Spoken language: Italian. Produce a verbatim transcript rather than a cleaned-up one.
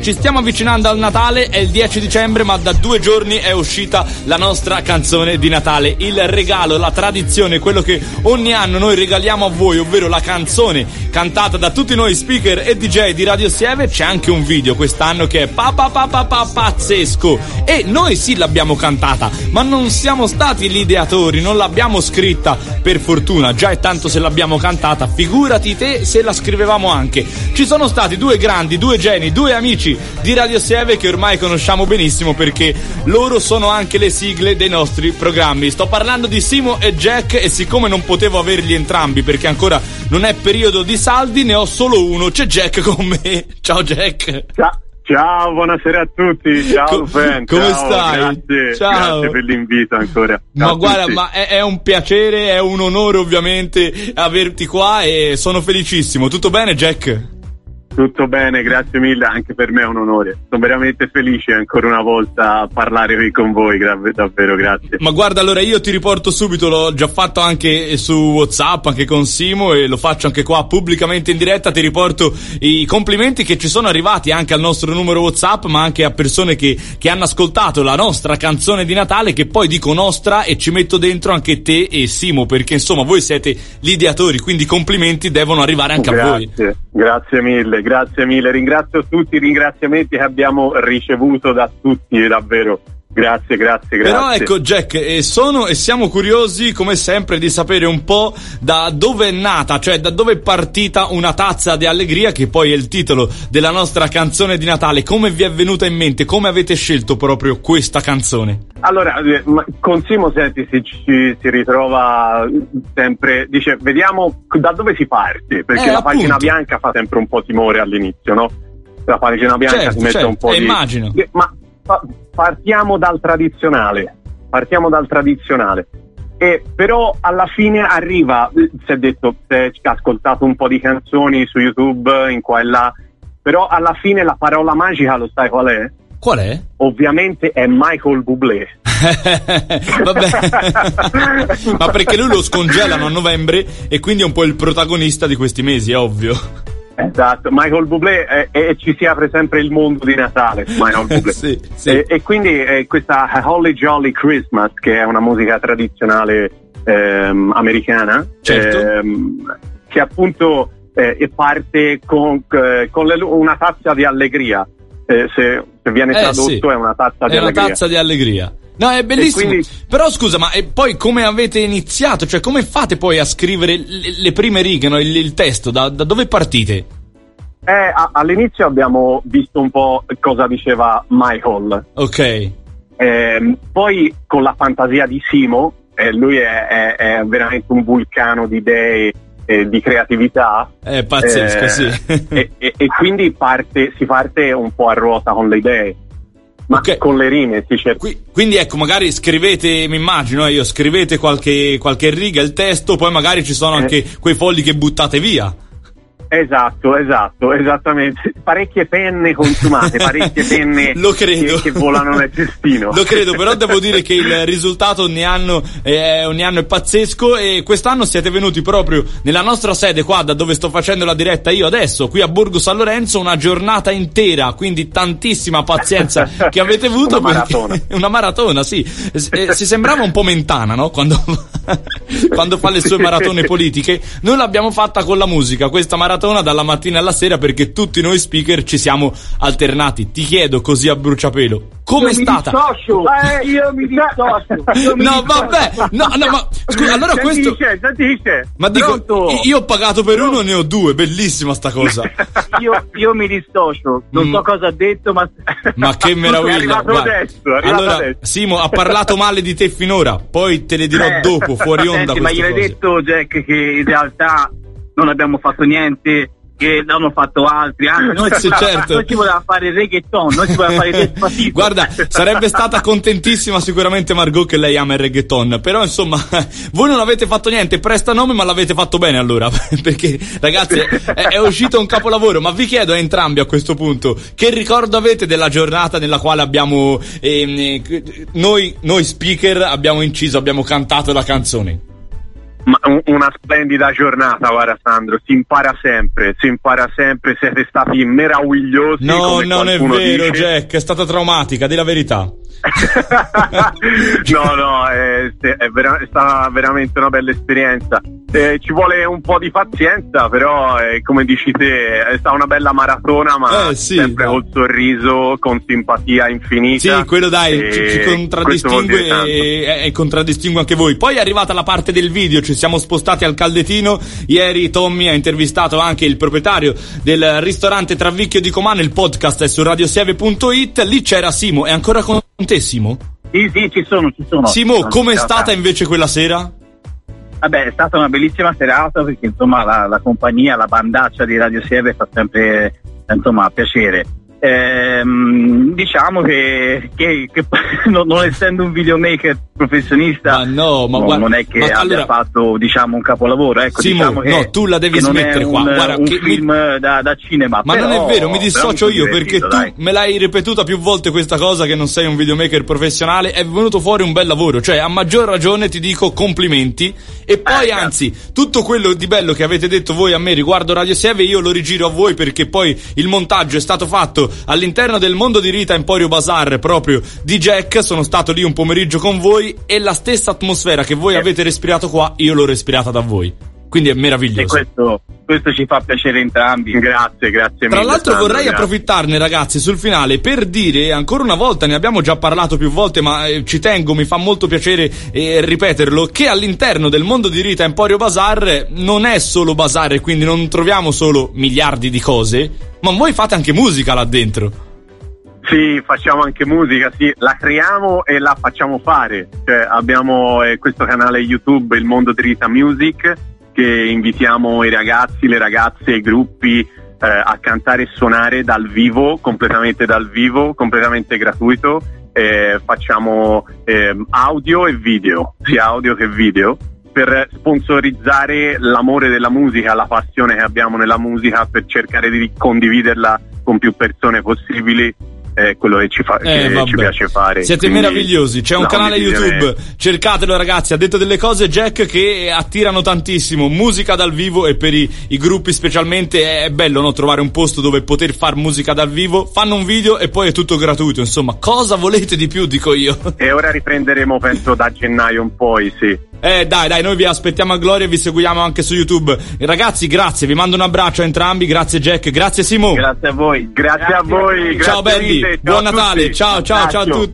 ci stiamo avvicinando al Natale, è il dieci dicembre, ma da due giorni è uscita la nostra canzone di Natale, il regalo, la tradizione, quello che ogni anno noi regaliamo a voi, ovvero la canzone cantata da tutti noi speaker e D J di Radio Sieve. C'è anche un video quest'anno che è pa pa pa pa pa pazzesco, e noi sì l'abbiamo cantata, ma non siamo stati gli ideatori, non l'abbiamo scritta, per fortuna. Già è tanto se l'abbiamo cantata, figurati te se la scrivevamo anche. Ci sono stati due grandi, due geni, due amici di Radio Sieve che ormai conosciamo benissimo, perché loro sono anche le sigle dei nostri programmi. Sto parlando di Simo e Jack, e siccome non potevo averli entrambi perché ancora non è periodo di saldi, ne ho solo uno. C'è Jack con me. Ciao Jack. Ciao. Ciao, buonasera a tutti, ciao Co- fan, come ciao, stai? Grazie, Ciao. grazie per l'invito ancora. Ciao ma guarda, tutti. ma è, è un piacere, è un onore ovviamente averti qua, e sono felicissimo. Tutto bene, Jack? Tutto bene, grazie mille, anche per me è un onore. Sono veramente felice ancora una volta a parlare qui con voi, gra- davvero grazie. Ma guarda, allora io ti riporto subito, l'ho già fatto anche su WhatsApp, anche con Simo, e lo faccio anche qua pubblicamente in diretta. Ti riporto i complimenti che ci sono arrivati anche al nostro numero WhatsApp, ma anche a persone che, che hanno ascoltato la nostra canzone di Natale, che poi dico nostra e ci metto dentro anche te e Simo, perché insomma voi siete gli ideatori, quindi i complimenti devono arrivare anche grazie, a voi. Grazie mille, grazie mille, ringrazio tutti i ringraziamenti che abbiamo ricevuto da tutti, davvero. Grazie, grazie, grazie. Però ecco Jack, eh, sono e siamo curiosi come sempre di sapere un po' da dove è nata, cioè da dove è partita Una tazza di allegria, che poi è il titolo della nostra canzone di Natale. Come vi è venuta in mente? Come avete scelto proprio questa canzone? Allora, con Simo, senti, si, ci, si ritrova sempre, dice, vediamo da dove si parte, perché eh, la appunto. pagina bianca fa sempre un po' timore all'inizio, no? La pagina bianca certo, si mette certo. un po' eh, di... immagino. Ma partiamo dal tradizionale, partiamo dal tradizionale. E però alla fine arriva, si è detto, si è ascoltato un po' di canzoni su YouTube, in qua e là, però alla fine la parola magica lo sai qual è? Qual è? Ovviamente è Michael Bublé. Vabbè. Ma perché lui lo scongelano a novembre e quindi è un po' il protagonista di questi mesi, è ovvio. Esatto, Michael Bublé, e eh, eh, ci si apre sempre il mondo di Natale, Michael Bublé. sì, sì. E, e quindi eh, questa Holly Jolly Christmas, che è una musica tradizionale ehm, americana, certo. ehm, che appunto eh, parte con, eh, con le, una tazza di allegria, eh, se, se viene eh, tradotto sì. è una tazza di è allegria. È una tazza di allegria. No, è bellissimo. Quindi... Però scusa, ma e poi come avete iniziato? Cioè, come fate poi a scrivere le, le prime righe, no? il, il testo? Da, da dove partite? Eh, a, all'inizio abbiamo visto un po' cosa diceva Michael. Ok. Eh, poi con la fantasia di Simo, eh, lui è, è, è veramente un vulcano di idee, eh, di creatività. È pazzesco, eh, sì. e, e, e quindi parte, si parte un po' a ruota con le idee. Ma okay. Con le rime si cerca. Qui, quindi ecco, magari scrivete, mi immagino io, scrivete qualche, qualche riga, il testo, poi magari ci sono anche eh. quei fogli che buttate via. Esatto, esatto, esattamente. Parecchie penne consumate, parecchie penne Lo credo. Che, che volano nel cestino. Lo credo, però devo dire che il risultato ogni anno è, ogni anno è pazzesco, e quest'anno siete venuti proprio nella nostra sede qua, da dove sto facendo la diretta io adesso, qui a Borgo San Lorenzo, una giornata intera, quindi tantissima pazienza che avete avuto. Una maratona. Una maratona, sì. Si sembrava un po' Mentana, no? Quando, quando fa le sue maratone politiche. Noi l'abbiamo fatta con la musica, questa maratona dalla mattina alla sera, perché tutti noi speaker ci siamo alternati. Ti chiedo così a bruciapelo, com'è stata? Eh, io mi dissocio. Io mi no, dissocio. vabbè, no, no, ma scusa, allora senti questo. Dice, senti dice. Ma dico, Pronto? io ho pagato per uno, ne ho due, bellissima sta cosa. Io, io mi dissocio, non mm. so cosa ha detto, ma. Ma che meraviglia! È arrivato adesso, è arrivato allora, adesso. Simo ha parlato male di te finora, poi te le dirò eh, dopo, fuori onda. Senti, ma gliel'hai detto, Jack, che in realtà non abbiamo fatto niente, che l'hanno fatto altri, anche noi, sì, certo. noi ci voleva fare il reggaeton, noi ci voleva fare il Despacito. Guarda, sarebbe stata contentissima sicuramente Margot, che lei ama il reggaeton, però insomma voi non avete fatto niente, prestanome, ma l'avete fatto bene allora, perché ragazzi è, è uscito un capolavoro. Ma vi chiedo a entrambi a questo punto, che ricordo avete della giornata nella quale abbiamo eh, noi, noi speaker abbiamo inciso, abbiamo cantato la canzone? Ma una splendida giornata, guarda Sandro, si impara sempre, si impara sempre, siete stati meravigliosi. No, non è vero, dice. Jack, è stata traumatica, di la verità. no, no, è, è, vera- è stata veramente una bella esperienza. Eh, ci vuole un po' di pazienza, però eh, come dici te è stata una bella maratona, ma eh, sì, sempre no. col sorriso, con simpatia infinita. Sì, quello dai, e ci, ci contraddistingue e, e contraddistingue anche voi. Poi è arrivata la parte del video, ci siamo spostati al caldetino. Ieri Tommy ha intervistato anche il proprietario del ristorante Travicchio di Comano, il podcast è su radiosieve punto it. Lì c'era Simo, è ancora con te Simo? Sì, sì, ci sono, ci sono. Simo, com'è stata invece quella sera? Vabbè, è stata una bellissima serata perché insomma la, la compagnia, la bandaccia di Radio Sieve fa sempre insomma piacere. Ehm, diciamo che, che, che non, non essendo un videomaker professionista, ma no, ma no, guarda, non è che ma abbia allora, fatto diciamo un capolavoro, ecco. Simo, diciamo che, no, tu la devi che non smettere è un, qua. Guarda, un che film mi... da, da cinema. Ma però, non è vero, mi dissocio io perché tu dai. me l'hai ripetuta più volte questa cosa che non sei un videomaker professionale. È venuto fuori un bel lavoro, cioè a maggior ragione ti dico complimenti. E poi eh, anzi, tutto quello di bello che avete detto voi a me riguardo Radio Sieve io lo rigiro a voi, perché poi il montaggio è stato fatto all'interno del Mondo di Rita Emporio Bazar proprio di Jack. Sono stato lì un pomeriggio con voi e la stessa atmosfera che voi avete respirato qua io l'ho respirata da voi, quindi è meraviglioso. E questo, questo ci fa piacere entrambi. Grazie, grazie Tra mille, l'altro Sandro, vorrei grazie. approfittarne ragazzi sul finale per dire ancora una volta, ne abbiamo già parlato più volte ma eh, ci tengo, mi fa molto piacere eh, ripeterlo, che all'interno del Mondo di Rita Emporio Bazar non è solo bazar e quindi non troviamo solo miliardi di cose, ma voi fate anche musica là dentro. Sì, facciamo anche musica, sì, la creiamo e la facciamo fare. Cioè, abbiamo eh, questo canale YouTube, Il Mondo di Rita Music, che invitiamo i ragazzi, le ragazze, i gruppi eh, a cantare e suonare dal vivo, completamente dal vivo, completamente gratuito. Eh, facciamo eh, audio e video, sia audio che video, per sponsorizzare l'amore della musica, la passione che abbiamo nella musica, per cercare di condividerla con più persone possibili. È quello che ci, fa, eh, che ci piace fare. Siete quindi, meravigliosi. C'è un no, canale YouTube, cercatelo ragazzi, ha detto delle cose Jack che attirano tantissimo, musica dal vivo, e per i, i gruppi specialmente è bello, no? Trovare un posto dove poter far musica dal vivo, fanno un video e poi è tutto gratuito, insomma cosa volete di più, dico io. E ora riprenderemo penso da gennaio in poi, sì. Eh dai dai, noi vi aspettiamo a gloria e vi seguiamo anche su YouTube. Ragazzi, grazie, vi mando un abbraccio a entrambi, grazie Jack, grazie Simo. Grazie a voi. Grazie, grazie a voi. Ciao grazie belli, mille, ciao buon Natale, tutti. ciao ciao ciao a tutti.